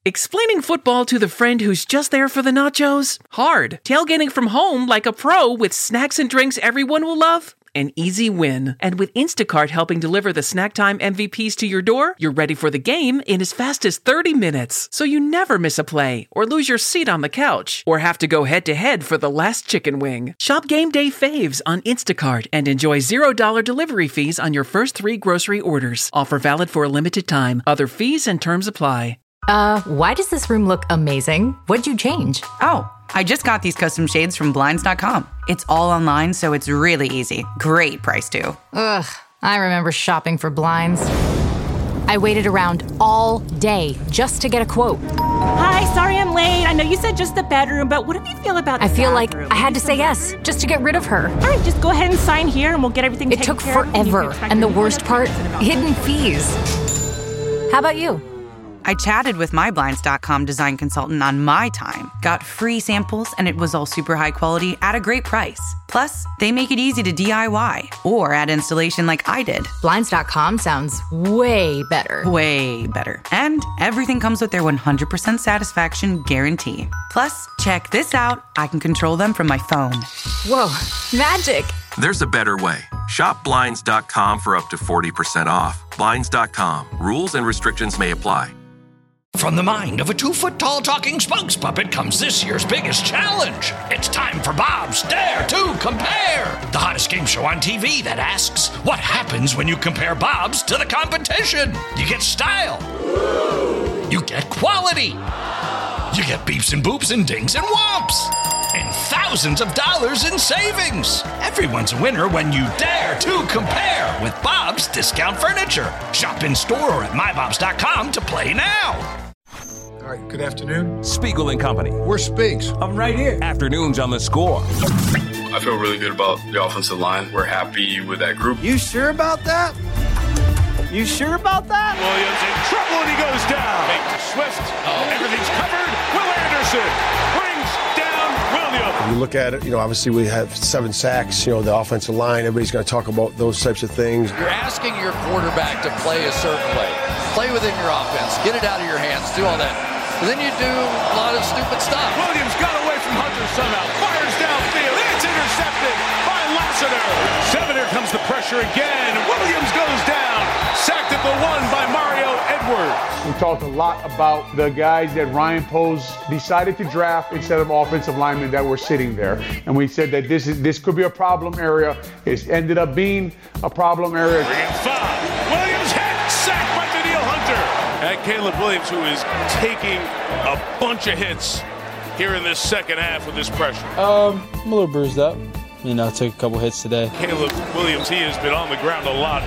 Explaining football to the friend who's just there for the nachos? Hard. Tailgating from home like a pro with snacks and drinks everyone will love? An easy win. And with Instacart helping deliver the snack time MVPs to your door, you're ready for the game in as fast as 30 minutes. So you never miss a play, or lose your seat on the couch, or have to go head-to-head for the last chicken wing. Shop Game Day Faves on Instacart and enjoy $0 delivery fees on your first 3 grocery orders. Offer valid for a limited time. Other fees and terms apply. Why does this room look amazing? What'd you change? Oh, I just got these custom shades from Blinds.com. It's all online, so it's really easy. Great price, too. Ugh, I remember shopping for blinds. I waited around all day just to get a quote. Hi, sorry I'm late. I know you said just the bedroom, but what do you feel about the I feel bathroom? like I had to say yes just to get rid of her. All right, just go ahead and sign here and we'll get everything It taken took care of. forever, and the worst part, hidden fees. How about you? I chatted with my Blinds.com design consultant on my time, got free samples, and it was all super high quality at a great price. Plus, they make it easy to DIY or add installation like I did. Blinds.com sounds way better. Way better. And everything comes with their 100% satisfaction guarantee. Plus, check this out. I can control them from my phone. Whoa, magic. There's a better way. Shop Blinds.com for up to 40% off. Blinds.com. Rules and restrictions may apply. From the mind of a 2-foot-tall talking spokes puppet comes this year's biggest challenge. It's time for Bob's Dare to Compare, the hottest game show on TV that asks, what happens when you compare Bob's to the competition? You get style. You get quality. You get beeps and boops and dings and whomps. And thousands of dollars in savings. Everyone's a winner when you dare to compare with Bob's Discount Furniture. Shop in store or at mybobs.com to play now. All right, good afternoon. Spiegel and Company. We're Spinks. I'm right here. Afternoons on The Score. I feel really good about the offensive line. We're happy with that group. You sure about that? You sure about that? Williams in trouble and he goes down. Fake to Swift. Everything's covered. Will Anderson brings down Williams. You look at it, obviously we have 7 sacks, the offensive line. Everybody's going to talk about those types of things. You're asking your quarterback to play a certain way. Play within your offense. Get it out of your hands. Do all that. And then you do a lot of stupid stuff. Williams got away from Hunter somehow. Fires downfield. It's intercepted by Lassiter. 7, here comes the pressure again. Williams goes down. Sacked at the 1 by Mario Edwards. We talked a lot about the guys that Ryan Poles decided to draft instead of offensive linemen that were sitting there. And we said that this could be a problem area. It ended up being a problem area. 5. Williams hit. Sacked by Daniil Hunter. And Caleb Williams, who is taking a bunch of hits here in this second half with this pressure. I'm a little bruised up. Took a couple hits today. Caleb Williams, he has been on the ground a lot.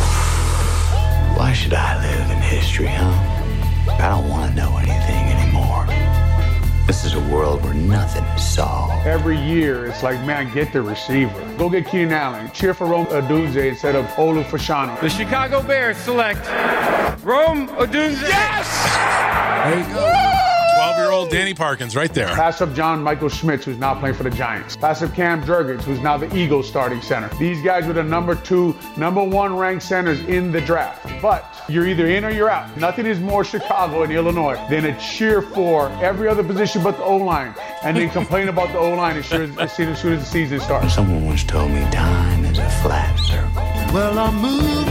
Why should I live in history, huh? I don't want to know anything anymore. This is a world where nothing is solved. Every year, it's like, man, get the receiver. Go get Keenan Allen. Cheer for Rome Odunze instead of Olu Fashanu. The Chicago Bears select Rome Odunze. Yes! There you go. 12-year-old Danny Parkins right there. Pass up John Michael Schmitz, who's now playing for the Giants. Pass up Cam Jurgens, who's now the Eagles starting center. These guys were the number 1 ranked centers in the draft. But you're either in or you're out. Nothing is more Chicago and Illinois than a cheer for every other position but the O-line, and then complain about the O-line as soon as the season starts. Someone once told me time is a flat circle. Well, I'm moving,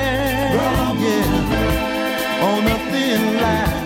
on a thin line.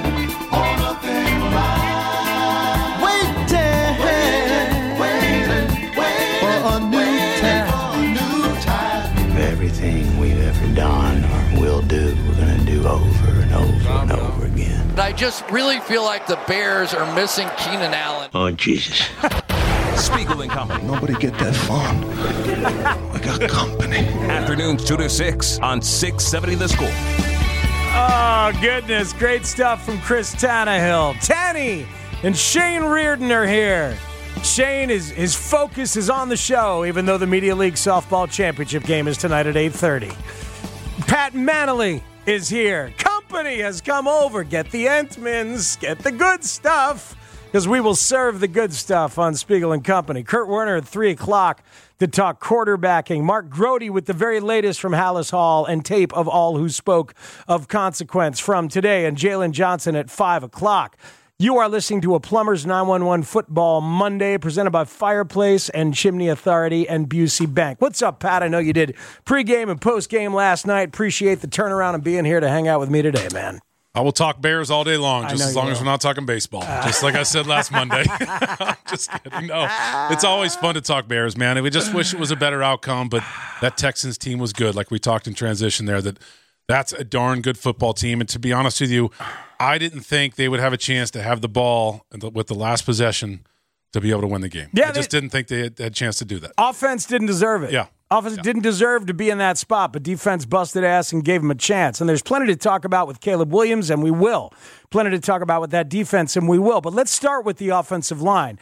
Everything we've ever done or will do, we're going to do over and over and over again. I just really feel like the Bears are missing Keenan Allen. Oh, Jesus. Spiegel and Company. Nobody get that fun. I got company. Afternoons 2 to 6 on 670 The Score. Oh, goodness. Great stuff from Chris Tannehill. Tanny and Shane Reardon are here. Shane, his focus is on the show, even though the Media League Softball Championship game is tonight at 8:30. Pat Manley is here. Company has come over. Get the Entmans. Get the good stuff. Because we will serve the good stuff on Spiegel and Company. Kurt Warner at 3 o'clock to talk quarterbacking. Mark Grody with the very latest from Hallis Hall and tape of all who spoke of consequence from today. And Jalen Johnson at 5 o'clock. You are listening to a Plumbers 911 Football Monday presented by Fireplace and Chimney Authority and Busey Bank. What's up, Pat? I know you did pregame and postgame last night. Appreciate the turnaround and being here to hang out with me today, man. I will talk Bears all day long, just as long as we're not talking baseball. Just like I said last Monday. Just kidding. No, it's always fun to talk Bears, man. We just wish it was a better outcome, but that Texans team was good. Like we talked in transition there, that's a darn good football team. And to be honest with you, I didn't think they would have a chance to have the ball with the last possession to be able to win the game. Yeah, I just didn't think they had a chance to do that. Offense didn't deserve it. Yeah. Offense didn't deserve to be in that spot, but defense busted ass and gave him a chance. And there's plenty to talk about with Caleb Williams, and we will. Plenty to talk about with that defense, and we will. But let's start with the offensive line.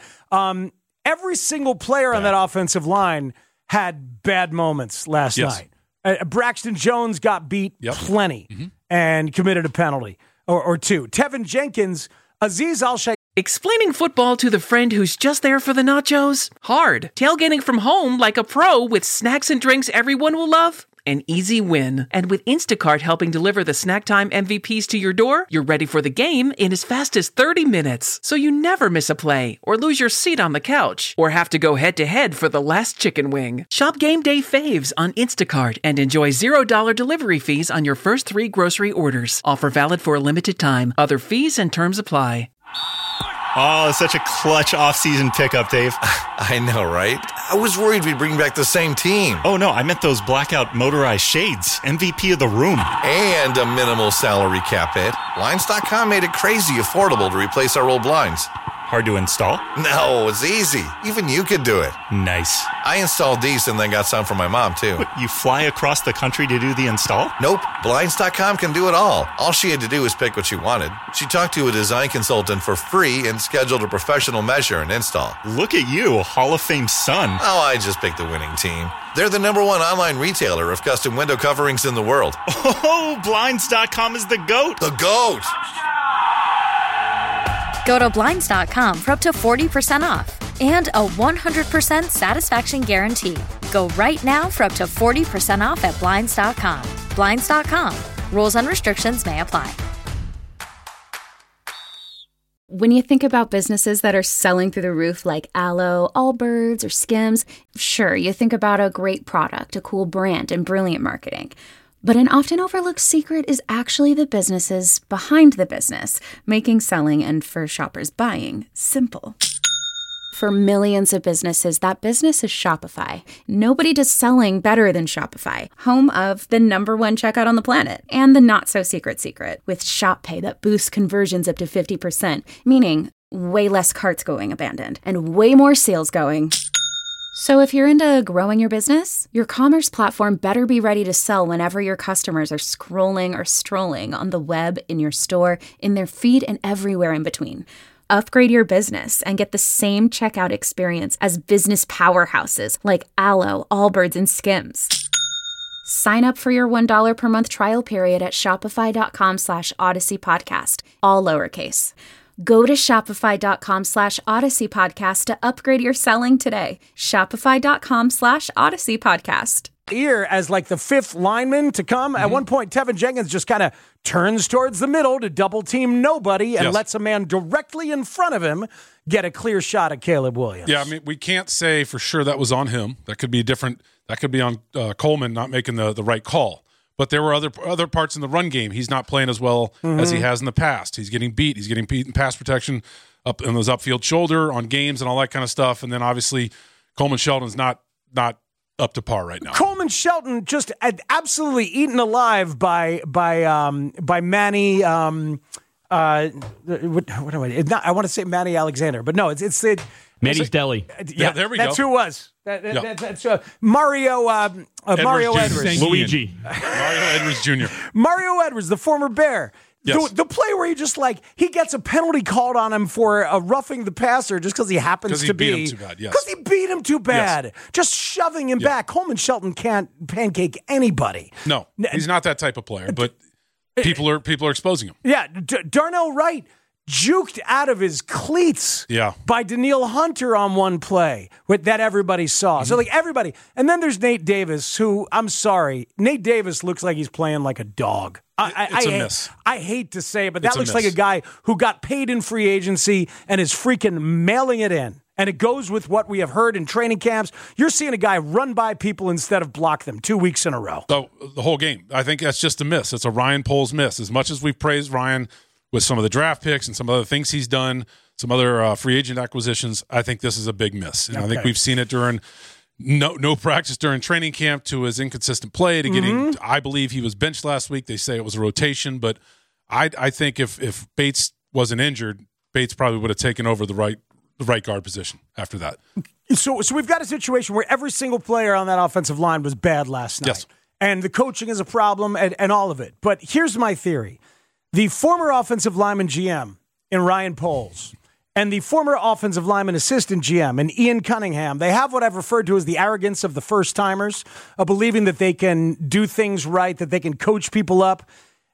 Every single player on that offensive line had bad moments last night. Braxton Jones got beat plenty and committed a penalty or two. Tevin Jenkins, Azeez Al-Shaair. Explaining football to the friend who's just there for the nachos? Hard. Tailgating from home like a pro with snacks and drinks everyone will love? An easy win. And with Instacart helping deliver the snack time MVPs to your door, you're ready for the game in as fast as 30 minutes. So you never miss a play or lose your seat on the couch or have to go head-to-head for the last chicken wing. Shop Game Day Faves on Instacart and enjoy $0 delivery fees on your first 3 grocery orders. Offer valid for a limited time. Other fees and terms apply. Oh, such a clutch off-season pickup, Dave. I know, right? I was worried we'd bring back the same team. Oh, no, I meant those blackout motorized shades. MVP of the room. And a minimal salary cap hit. Blinds.com made it crazy affordable to replace our old blinds. Hard to install? No, it's easy. Even you could do it. Nice. I installed these and then got some for my mom, too. What, you fly across the country to do the install? Nope. Blinds.com can do it all. All she had to do was pick what she wanted. She talked to a design consultant for free and scheduled a professional measure and install. Look at you, Hall of Fame son. Oh, I just picked the winning team. They're the #1 online retailer of custom window coverings in the world. Oh, Blinds.com is the GOAT. The GOAT! Go to Blinds.com for up to 40% off and a 100% satisfaction guarantee. Go right now for up to 40% off at Blinds.com. Blinds.com. Rules and restrictions may apply. When you think about businesses that are selling through the roof like Aloe, Allbirds, or Skims, sure, you think about a great product, a cool brand, and brilliant marketing. But an often overlooked secret is actually the businesses behind the business, making selling and for shoppers buying simple. For millions of businesses, that business is Shopify. Nobody does selling better than Shopify, home of the #1 checkout on the planet and the not-so-secret secret with Shop Pay that boosts conversions up to 50%, meaning way less carts going abandoned and way more sales going. So if you're into growing your business, your commerce platform better be ready to sell whenever your customers are scrolling or strolling on the web, in your store, in their feed, and everywhere in between. Upgrade your business and get the same checkout experience as business powerhouses like Aloe, Allbirds, and Skims. Sign up for your $1 per month trial period at shopify.com/Odyssey Podcast, all lowercase. Go to shopify.com/Odyssey Podcast to upgrade your selling today. Shopify.com/Odyssey Podcast. Here as like the 5th lineman to come. At one point, Tevin Jenkins just kind of turns towards the middle to double team nobody and lets a man directly in front of him get a clear shot at Caleb Williams. Yeah, I mean, we can't say for sure that was on him. That could be different. That could be on Coleman not making the right call. But there were other parts in the run game. He's not playing as well as he has in the past. He's getting beat. He's getting beat in pass protection, up in those upfield shoulder on games and all that kind of stuff. And then obviously Coleman Shelton's not up to par right now. Coleman Shelton just absolutely eaten alive by Manny. What am I? I want to say Manny Alexander, but no, it's Manny's Deli. Yeah, there we go. That's who it was. That's Mario Edwards. Luigi. Mario Edwards Jr. Mario Edwards, the former Bear. Yes. The play where he gets a penalty called on him for roughing the passer just because he happens to be. Beat him too bad, yes. Because he beat him too bad. Yes. Just shoving him back. Coleman Shelton can't pancake anybody. No, he's not that type of player, but People are exposing him. Yeah, Darnell Wright juked out of his cleats by Danielle Hunter on one play that everybody saw. Mm-hmm. So, everybody. And then there's Nate Davis, who, I'm sorry, Nate Davis looks like he's playing like a dog. It's a miss. I hate to say it, but that looks like a guy who got paid in free agency and is freaking mailing it in. And it goes with what we have heard in training camps. You're seeing a guy run by people instead of block them 2 weeks in a row. So the whole game, I think that's just a miss. It's a Ryan Poles miss. As much as we've praised Ryan with some of the draft picks and some other things he's done, some other free agent acquisitions, I think this is a big miss. And I think we've seen it during no practice during training camp to his inconsistent play to getting. I believe he was benched last week. They say it was a rotation, but I think if Bates wasn't injured, Bates probably would have taken over the right guard position after that. So we've got a situation where every single player on that offensive line was bad last night. Yes. And the coaching is a problem and all of it. But here's my theory. The former offensive lineman GM in Ryan Poles and the former offensive lineman assistant GM in Ian Cunningham, they have what I've referred to as the arrogance of the first-timers, of believing that they can do things right, that they can coach people up.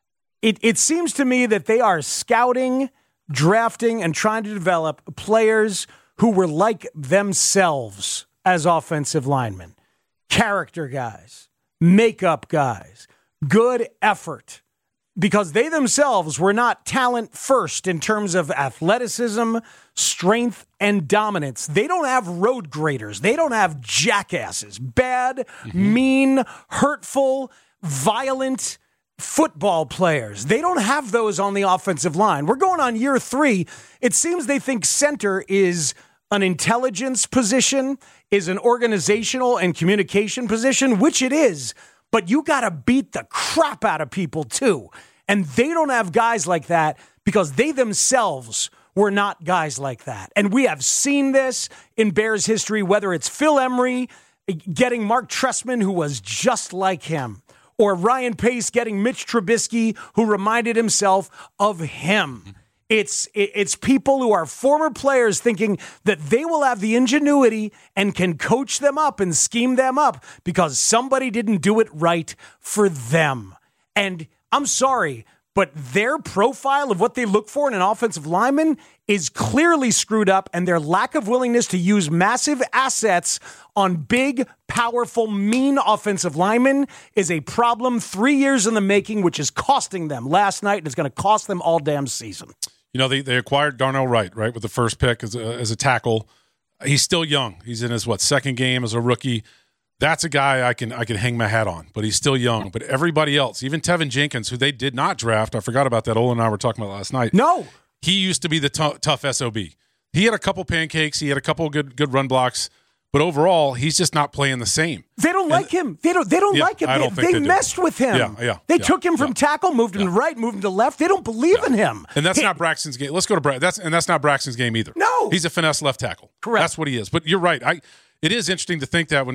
It seems to me that they are scouting, drafting, and trying to develop players who were like themselves as offensive linemen. Character guys, makeup guys, good effort. Because they themselves were not talent first in terms of athleticism, strength, and dominance. They don't have road graders. They don't have jackasses. Bad, mean, hurtful, violent football players. They don't have those on the offensive line. We're going on year 3. It seems they think center is an intelligence position, is an organizational and communication position, which it is. But you got to beat the crap out of people, too. And they don't have guys like that because they themselves were not guys like that. And we have seen this in Bears history, whether it's Phil Emery getting Mark Trestman, who was just like him, or Ryan Pace getting Mitch Trubisky, who reminded himself of him. It's people who are former players thinking that they will have the ingenuity and can coach them up and scheme them up because somebody didn't do it right for them. And I'm sorry, but their profile of what they look for in an offensive lineman is clearly screwed up, and their lack of willingness to use massive assets on big, powerful, mean offensive linemen is a problem 3 years in the making, which is costing them last night and is going to cost them all damn season. You know, they acquired Darnell Wright, right, with the first pick as a tackle. He's still young. He's in his, second game as a rookie. That's a guy I can hang my hat on, but he's still young. But everybody else, even Tevin Jenkins, who they did not draft, I forgot about that. Olin and I were talking about last night. No. He used to be the tough SOB. He had a couple pancakes. He had a couple good run blocks. But overall, he's just not playing the same. They don't like him. They don't like him. I don't think they messed with him. They took him from tackle, moved him to right, moved him to left. They don't believe in him. And that's not Braxton's game. Let's go to Braxton. That's not Braxton's game either. No. He's a finesse left tackle. Correct. That's what he is. But you're right. It is interesting to think that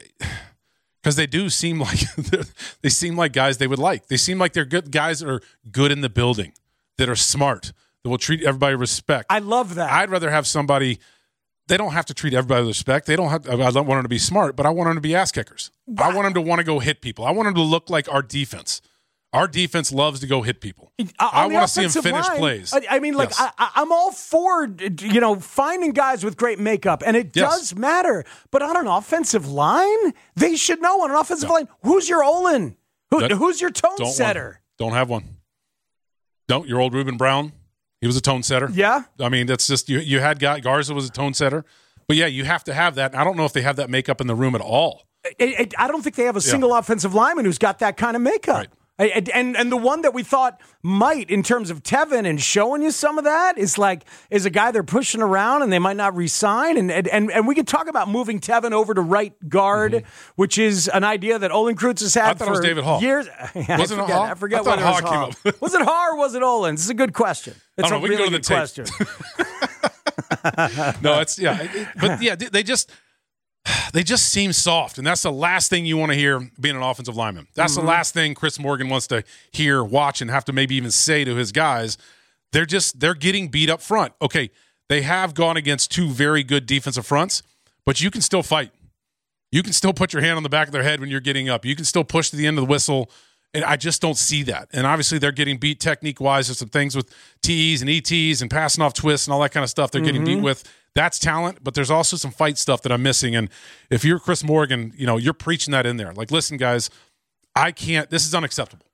because they do seem like guys they would like. They seem like they're good guys that are good in the building, that are smart, that will treat everybody with respect. I love that. I'd rather have somebody. They don't have to treat everybody with respect. I don't want them to be smart, but I want them to be ass kickers. Wow. I want them to want to go hit people. I want them to look like our defense. Our defense loves to go hit people. I want to see them finish plays. I mean, yes. I'm all for, finding guys with great makeup, and it does matter. But on an offensive line, they should know on an offensive line, who's your Olin? Who's your tone setter? Don't have one. Don't. Your old Reuben Brown. He was a tone setter. Yeah. I mean, that's just, you had Garza was a tone setter. But yeah, you have to have that. I don't know if they have that makeup in the room at all. I don't think they have a single offensive lineman who's got that kind of makeup. Right. And the one that we thought might, in terms of Tevin and showing you some of that, is a guy they're pushing around and they might not re-sign. And we could talk about moving Tevin over to right guard, which is an idea that Olin Kreutz has had for it was David Hall. Years. Wasn't it Hall? I forget whether it was Hall. Was it Hall or was it Olin? This is a good question. It's a really good question. No, it's they just seem soft, and that's the last thing you want to hear being an offensive lineman. That's the last thing Chris Morgan wants to hear, watch, and have to maybe even say to his guys. They're getting beat up front. Okay, they have gone against two very good defensive fronts, but you can still fight. You can still put your hand on the back of their head when you're getting up. You can still push to the end of the whistle And I just don't see that. And obviously they're getting beat technique-wise. There's some things with TEs and ETs and passing off twists and all that kind of stuff they're getting beat with. That's talent, but there's also some fight stuff that I'm missing. And if you're Chris Morgan, you're preaching that in there. Like, listen, guys, this is unacceptable.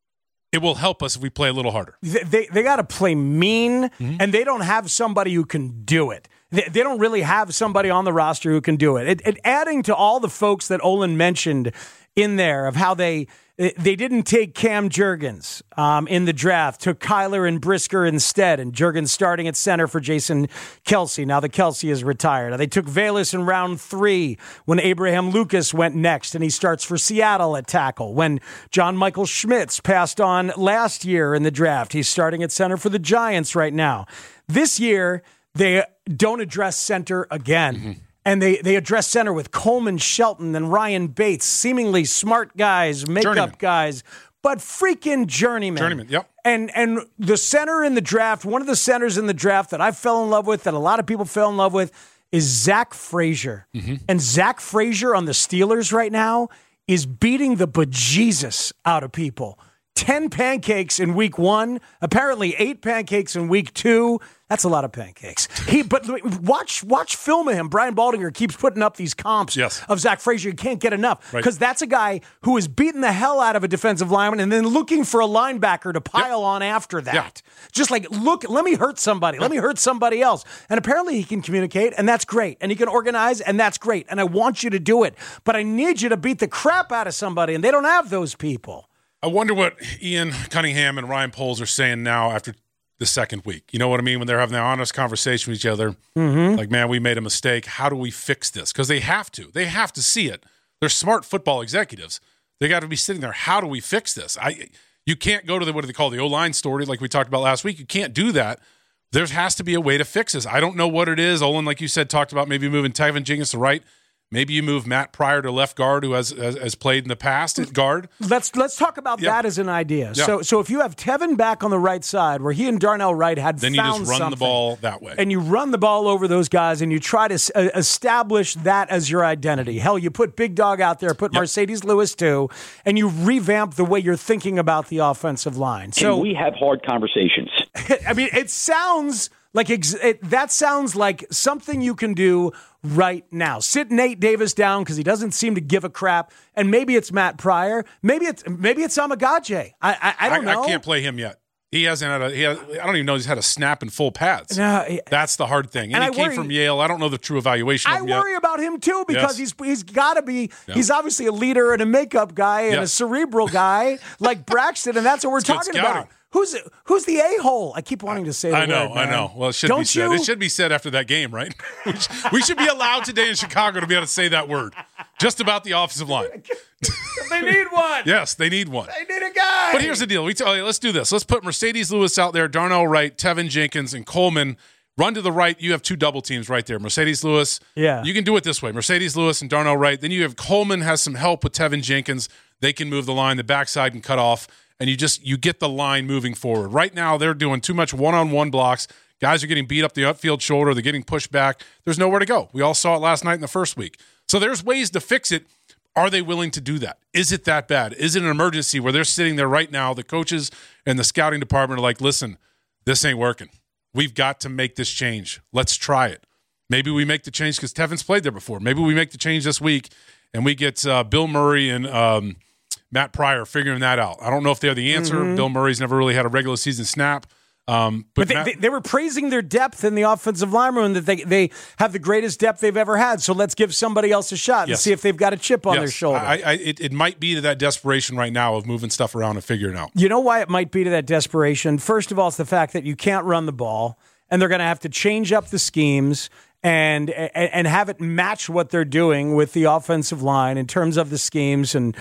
It will help us if we play a little harder. They got to play mean, and they don't have somebody who can do it. They don't really have somebody on the roster who can do it. Adding to all the folks that Olin mentioned in there of how they didn't take Cam Jurgens in the draft, took Kyler and Brisker instead, and Jurgens starting at center for Jason Kelce. Now that Kelce is retired. They took Velus in round 3 when Abraham Lucas went next, and he starts for Seattle at tackle. When John Michael Schmitz passed on last year in the draft, he's starting at center for the Giants right now. This year, they don't address center again. And they address center with Coleman Shelton and Ryan Bates, seemingly smart guys, makeup guys, but freaking journeymen. Journeyman, yep. And the center in the draft, one of the centers in the draft that I fell in love with, that a lot of people fell in love with, is Zach Frazier. And Zach Frazier on the Steelers right now is beating the bejesus out of people. 10 pancakes in week 1, apparently 8 pancakes in week 2. That's a lot of pancakes. But watch film of him. Brian Baldinger keeps putting up these comps of Zach Frazier. You can't get enough because that's a guy who is beating the hell out of a defensive lineman and then looking for a linebacker to pile on after that. Just like, look, let me hurt somebody. Let me hurt somebody else. And apparently he can communicate, and that's great. And he can organize, and that's great. And I want you to do it. But I need you to beat the crap out of somebody, and they don't have those people. I wonder what Ian Cunningham and Ryan Poles are saying now after the second week. You know what I mean? When they're having an honest conversation with each other, like, man, we made a mistake. How do we fix this? Because they have to. They have to see it. They're smart football executives. They got to be sitting there. How do we fix this? You can't go to what do they call the O-line story like we talked about last week. You can't do that. There has to be a way to fix this. I don't know what it is. Olin, like you said, talked about maybe moving Tevin Jenkins to right. Maybe you move Matt Pryor to left guard, who has played in the past at guard. Let's talk about that as an idea. Yeah. So if you have Tevin back on the right side, where he and Darnell Wright had then found you just run the ball that way, and you run the ball over those guys, and you try to establish that as your identity. Hell, you put Big Dog out there, put Mercedes Lewis too, and you revamp the way you're thinking about the offensive line. So we have hard conversations. I mean, it sounds like that sounds like something you can do right now. Sit Nate Davis down because he doesn't seem to give a crap, and maybe it's Matt Pryor, maybe it's Amagaje. I don't know. I can't play him yet. He hasn't had I don't even know he's had a snap in full pads. That's the hard thing. And he came from Yale. I don't know the true evaluation of him yet. I worry about him too because he's got to be. Yeah. He's obviously a leader and a makeup guy and a cerebral guy like Braxton, and that's what we're talking about. Who's the a-hole? I keep wanting to say the word. I know. Well, it should be said. It should be said after that game, right? We should be allowed today in Chicago to be able to say that word. Just about the offensive line. They need one. Yes, they need one. They need a guy. But here's the deal. Let's do this. Let's put Mercedes Lewis out there, Darnell Wright, Tevin Jenkins, and Coleman. Run to the right. You have 2 double teams right there. Mercedes Lewis. Yeah. You can do it this way. Mercedes Lewis and Darnell Wright. Then you have Coleman has some help with Tevin Jenkins. They can move the line. The backside can cut off. And you get the line moving forward. Right now, they're doing too much one-on-one blocks. Guys are getting beat up the upfield shoulder. They're getting pushed back. There's nowhere to go. We all saw it last night in the first week. So there's ways to fix it. Are they willing to do that? Is it that bad? Is it an emergency where they're sitting there right now, the coaches and the scouting department are like, listen, this ain't working. We've got to make this change. Let's try it. Maybe we make the change because Tevin's played there before. Maybe we make the change this week and we get Bill Murray and Matt Pryor figuring that out. I don't know if they're the answer. Bill Murray's never really had a regular season snap. But they were praising their depth in the offensive line room, that they have the greatest depth they've ever had. So let's give somebody else a shot and see if they've got a chip on their shoulder. It might be to that desperation right now of moving stuff around and figuring it out. You know why it might be to that desperation? First of all, it's the fact that you can't run the ball, and they're going to have to change up the schemes and have it match what they're doing with the offensive line in terms of the schemes and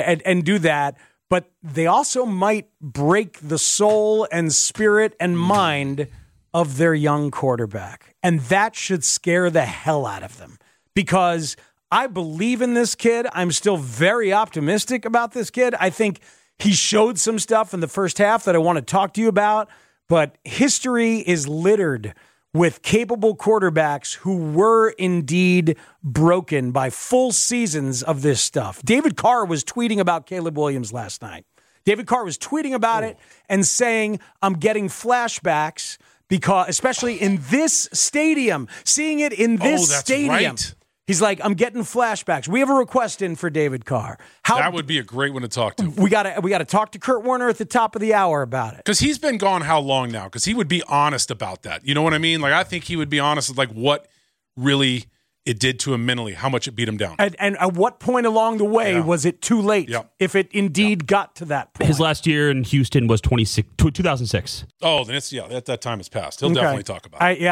do that. But they also might break the soul and spirit and mind of their young quarterback. And that should scare the hell out of them, because I believe in this kid. I'm still very optimistic about this kid. I think he showed some stuff in the first half that I want to talk to you about, but history is littered with capable quarterbacks who were indeed broken by full seasons of this stuff. David Carr was tweeting about Caleb Williams last night. David Carr was tweeting about it and saying, I'm getting flashbacks because, especially in this stadium, seeing it in this stadium. Right. He's like, I'm getting flashbacks. We have a request in for David Carr. That would be a great one to talk to. We got to talk to Kurt Warner at the top of the hour about it. Because he's been gone how long now? Because he would be honest about that. You know what I mean? Like, I think he would be honest with, like, what really it did to him mentally, how much it beat him down. And at what point along the way was it too late, if it indeed got to that point? His last year in Houston was 2006. Oh, then it's, at that time has passed. He'll definitely talk about it.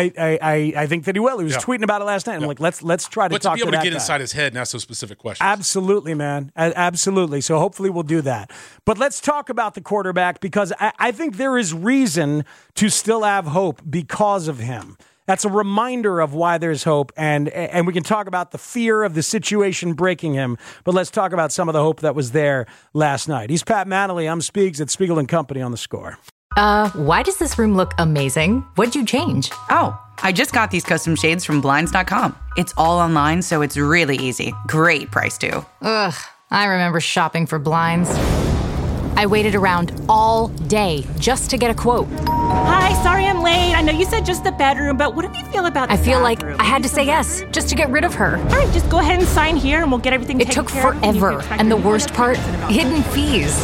I think that he will. He was tweeting about it last night. I'm like, let's try to talk to that guy. But to be able to get inside his head and ask those specific questions. Absolutely, man. Absolutely. So hopefully we'll do that. But let's talk about the quarterback, because I think there is reason to still have hope because of him. That's a reminder of why there's hope, and we can talk about the fear of the situation breaking him, but let's talk about some of the hope that was there last night. He's Pat Manley. I'm Speaks at Spiegel & Company on The Score. Why does this room look amazing? What'd you change? Oh, I just got these custom shades from Blinds.com. It's all online, so it's really easy. Great price, too. Ugh, I remember shopping for blinds. I waited around all day just to get a quote. Hi, sorry I'm late. I know you said just the bedroom, but what do you feel about the I feel bathroom? like I had to say yes just to get rid of her. All right, just go ahead and sign here and we'll get everything taken care of. It took forever, and the worst part, hidden fees.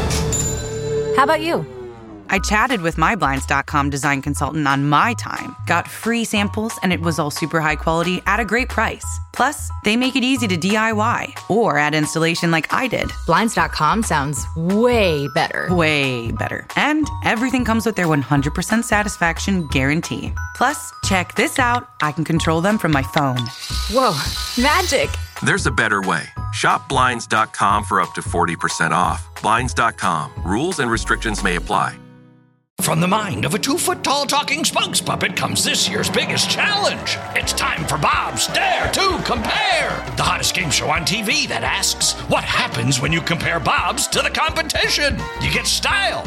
How about you? I chatted with my Blinds.com design consultant on my time, got free samples, and it was all super high quality at a great price. Plus, they make it easy to DIY or add installation like I did. Blinds.com sounds way better. Way better. And everything comes with their 100% satisfaction guarantee. Plus, check this out. I can control them from my phone. Whoa, magic. There's a better way. Shop Blinds.com for up to 40% off. Blinds.com. Rules and restrictions may apply. From the mind of a 2-foot-tall talking spokes puppet comes this year's biggest challenge. It's time for Bob's Dare to Compare, the hottest game show on TV that asks, what happens when you compare Bob's to the competition? You get style.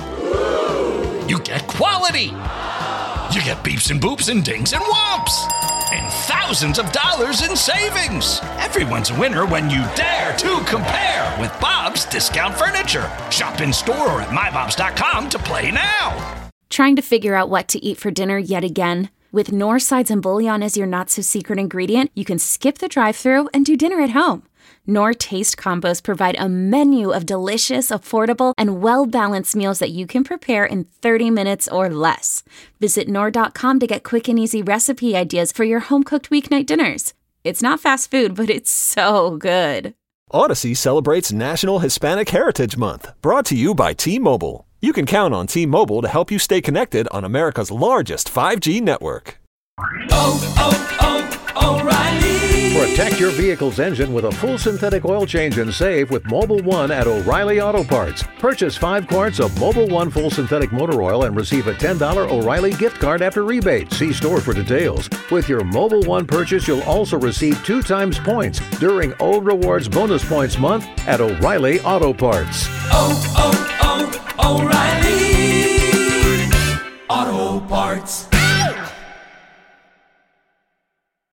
You get quality. You get beeps and boops and dings and whomps. And thousands of dollars in savings. Everyone's a winner when you dare to compare with Bob's Discount Furniture. Shop in store or at mybobs.com to play now. Trying to figure out what to eat for dinner yet again? With Knorr sides and bouillon as your not-so-secret ingredient, you can skip the drive-thru and do dinner at home. Knorr Taste Combos provide a menu of delicious, affordable, and well-balanced meals that you can prepare in 30 minutes or less. Visit Knorr.com to get quick and easy recipe ideas for your home-cooked weeknight dinners. It's not fast food, but it's so good. Odyssey celebrates National Hispanic Heritage Month, brought to you by T-Mobile. You can count on T-Mobile to help you stay connected on America's largest 5G network. O'Reilly. Protect your vehicle's engine with a full synthetic oil change and save with Mobil 1 at O'Reilly Auto Parts. Purchase 5 quarts of Mobil 1 full synthetic motor oil and receive a $10 O'Reilly gift card after rebate. See store for details. With your Mobil 1 purchase, you'll also receive 2 times points during O Rewards Bonus Points Month at O'Reilly Auto Parts. O'Reilly Auto Parts.